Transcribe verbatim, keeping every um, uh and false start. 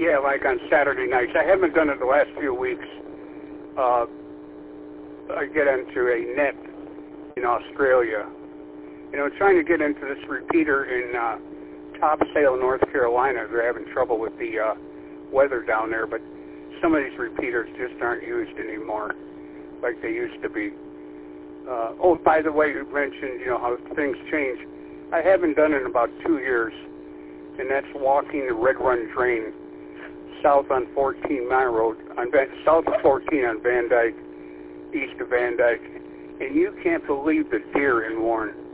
Yeah, like on Saturday nights. I haven't done it the last few weeks. Uh, I get into a net in Australia. You know, trying to get into this repeater in uh, Topsail, North Carolina. They're having trouble with the uh, weather down there, but some of these repeaters just aren't used anymore like they used to be. Uh, oh, by the way, you mentioned, you know, how things change. I haven't done it in about two years, and that's walking the Red Run Drain south on fourteen Mile Road, on Van, south of fourteen on Van Dyke, east of Van Dyke, and you can't believe the deer in Warren.